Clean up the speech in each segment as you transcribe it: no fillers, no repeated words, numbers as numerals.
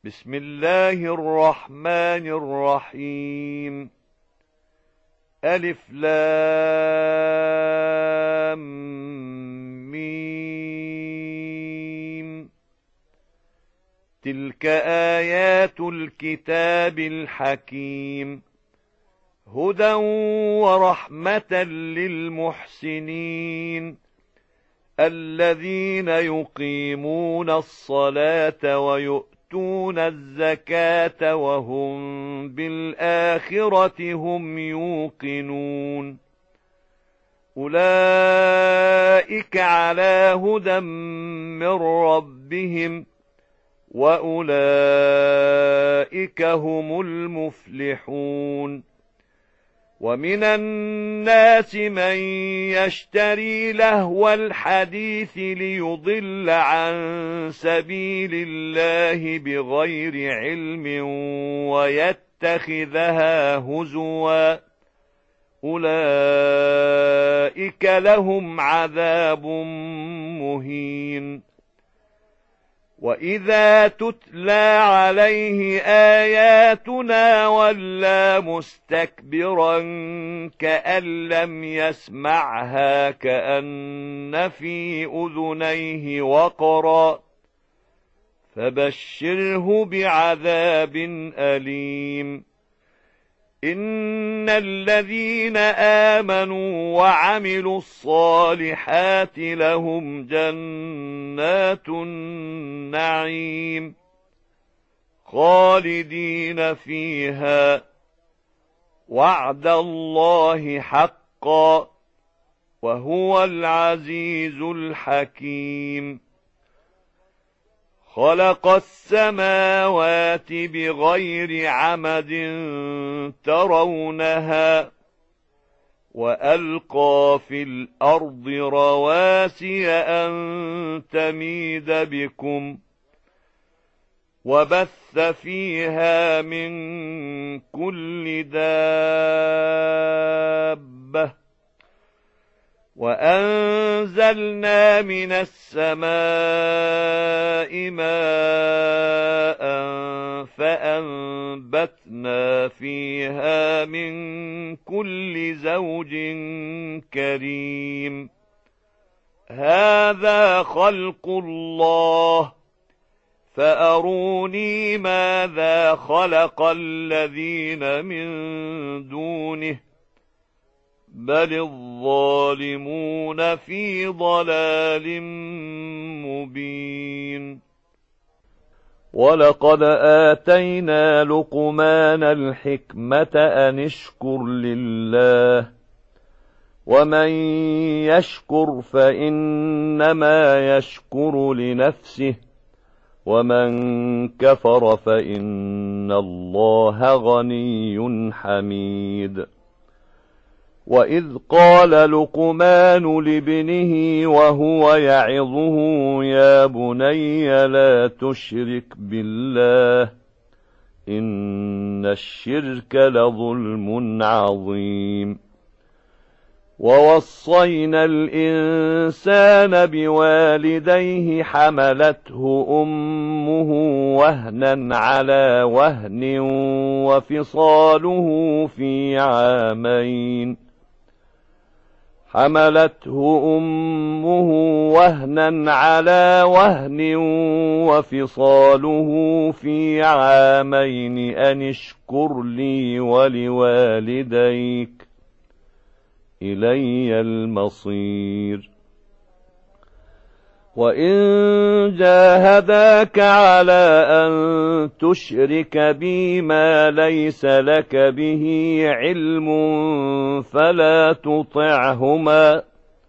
بسم الله الرحمن الرحيم. ألف لام ميم. تلك آيات الكتاب الحكيم، هدى ورحمة للمحسنين الذين يقيمون الصلاة ويؤتون الزكاة وهم بالآخرة هم يوقنون. أولئك على هدى من ربهم وأولئك هم المفلحون. ومن الناس من يشتري لهو الحديث ليضل عن سبيل الله بغير علم ويتخذها هزوا، أولئك لهم عذاب مهين. وإذا تتلى عليه آياتنا ولى مستكبرا كأن لم يسمعها كأن في أذنيه وقرا، فبشره بعذاب أليم. إن الذين آمنوا وعملوا الصالحات لهم جنات النعيم خالدين فيها، وعد الله حقا، وهو العزيز الحكيم. خلق السماوات بغير عمد ترونها، وألقى في الأرض رواسي أن تميد بكم، وبث فيها من كل دابة، وأنزلنا من السماء ماء فأنبتنا فيها من كل زوج كريم. هذا خلق الله، فأروني ماذا خلق الذين من دونه، بل الظالمون في ضلال مبين. ولقد آتينا لقمان الحكمة أن اشكر لله، ومن يشكر فإنما يشكر لنفسه، ومن كفر فإن الله غني حميد. وإذ قال لقمان لابنه وهو يعظه يا بني لا تشرك بالله إن الشرك لظلم عظيم. ووصينا الإنسان بوالديه حملته أمه وهنا على وهن وفصاله في عامين، حملته أمه وهنا على وهن وفصاله في عامين أن اشكر لي ولوالديك إلي المصير. وإن جاهداك على أن تشرك بي ما ليس لك به علم فلا تطعهما،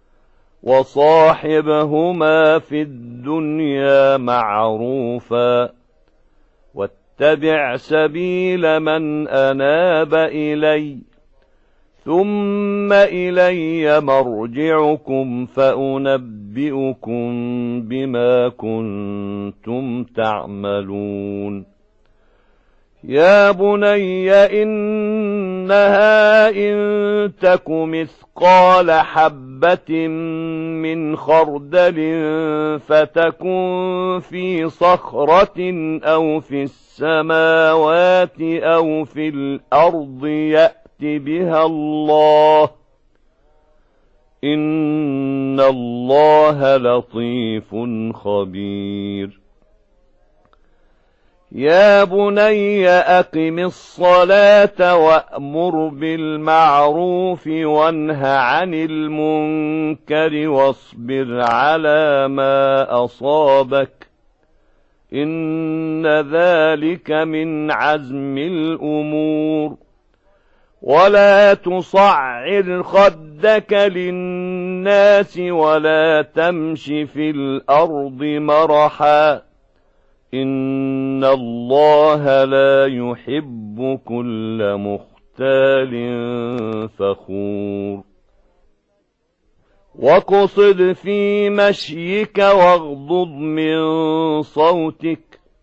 وصاحبهما في الدنيا معروفا، واتبع سبيل من أناب إلي، ثم إلي مرجعكم فأنبئكم بما كنتم تعملون. يا بني إن إنها إن تك مثقال حبة من خردل فتكن في صخرة أو في السماوات أو في الأرض يأت بها الله إن الله لطيف خبير يا بني أقم الصلاة وأمر بالمعروف وانه عن المنكر واصبر على ما أصابك إن ذلك من عزم الأمور ولا تصعر خدك للناس ولا تمش في الأرض مرحا إن الله لا يحب كل مختال فخور واقصد في مشيك واغضض من صوتك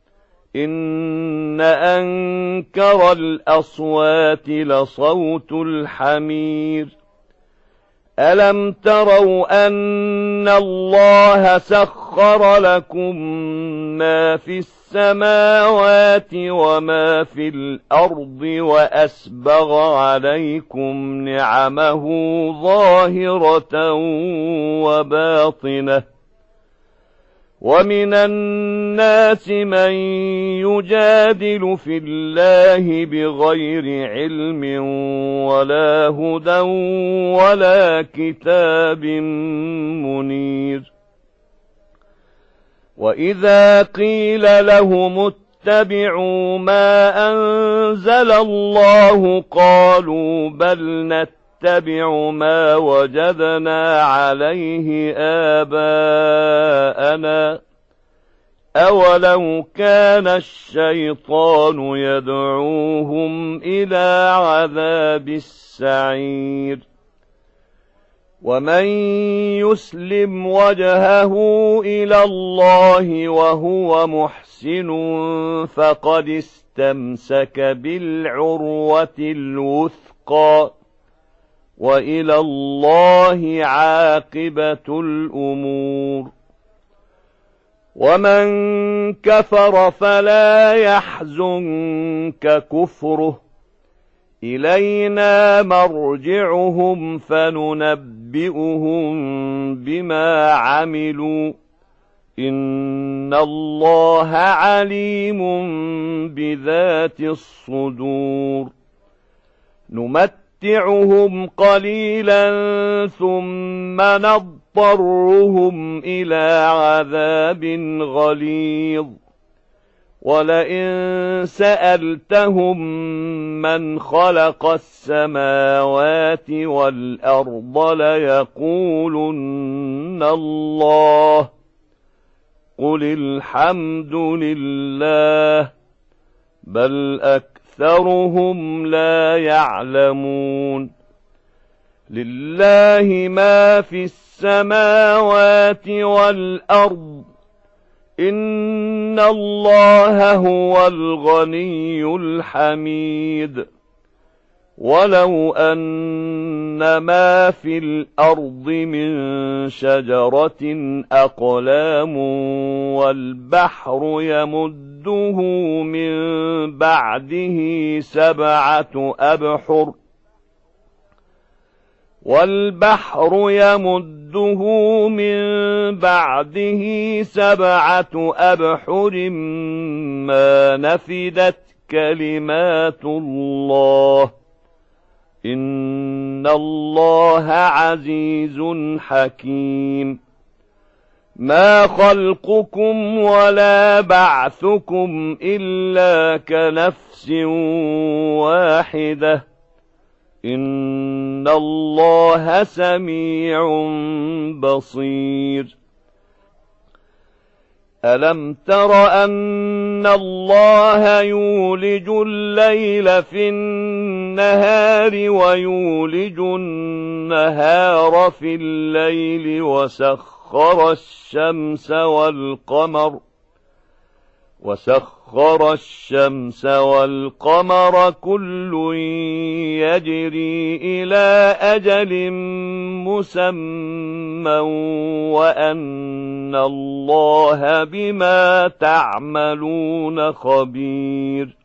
إن أنكر الأصوات لصوت الحمير ألم تروا أن الله سخر لكم ما في السماوات وما في الأرض وأسبغ عليكم نعمه ظاهرة وباطنة ومن الناس من يجادل في الله بغير علم ولا هدى ولا كتاب منير وإذا قيل لهم اتبعوا ما أنزل الله قالوا بل نتبع ما وجدنا عليه آباءنا أولو كان الشيطان يدعوهم إلى عذاب السعير ومن يسلم وجهه إلى الله وهو محسن فقد استمسك بالعروة الوثقى وإلى الله عاقبة الأمور ومن كفر فلا يحزنك كفره إلينا مرجعهم فننبئهم بما عملوا إن الله عليم بذات الصدور نمتعهم قليلا ثم نضطرهم إلى عذاب غليظ ولئن سألتهم من خلق السماوات والأرض ليقولن الله قل الحمد لله بل أكثرهم لا يعلمون لله ما في السماوات والأرض إن الله هو الغني الحميد ولو أن ما في الأرض من شجرة أقلام والبحر يمده من بعده سبعة أبحر ما نفدت كلمات الله إن الله عزيز حكيم ما خلقكم ولا بعثكم إلا كنفس واحدة إن الله سميع بصير ألم تر أن الله يولج الليل في النهار ويولج النهار في الليل وسخر الشمس وسخر الشمس والقمر كل يجري إلى أجل مسمى وأن الله بما تعملون خبير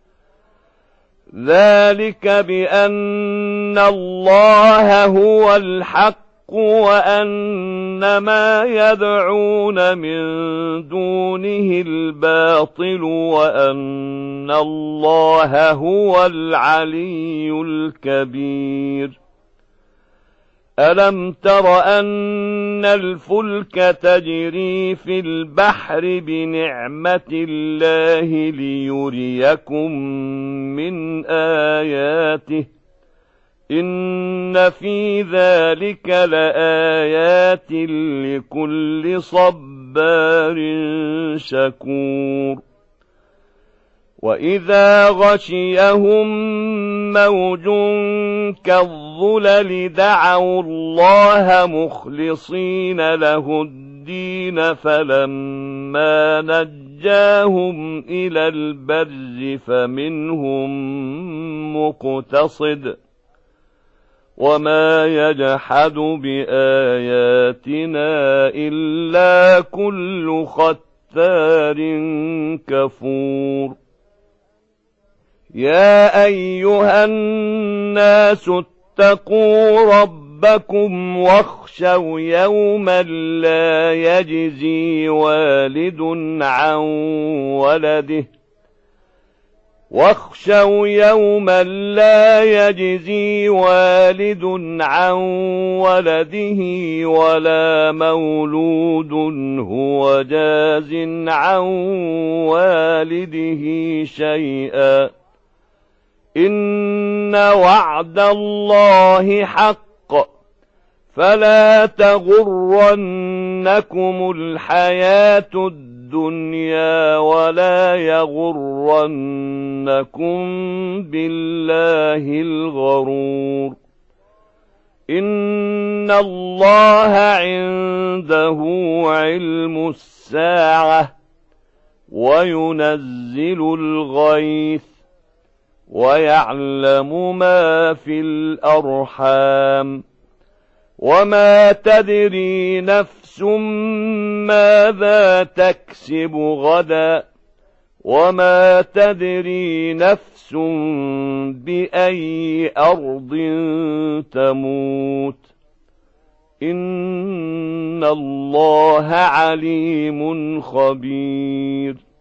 ذلك بأن الله هو الحق وأن ما يدعون من دونه الباطل وأن الله هو العلي الكبير ألم تر أن الفلك تجري في البحر بنعمة الله ليريكم من آياته إن في ذلك لآيات لكل صبار شكور وإذا غشيهم موج كالظلل دعوا الله مخلصين له الدين فلما نجاهم إلى البر فمنهم مقتصد وما يجحد بآياتنا إلا كل ختار كفور يا أيها الناس اتقوا ربكم واخشوا يوما لا يجزي والد عن ولده واخشوا يوما لا يجزي والد عن ولده ولا مولود هو جاز عن والده شيئا إن وعد الله حق فلا تغرنكم الحياة الدنيا ولا يغرنكم بالله الغرور إن الله عنده علم الساعة وينزل الغيث ويعلم ما في الأرحام وما تدري نفس ماذا تكسب غدا وما تدري نفس بأي أرض تموت إن الله عليم خبير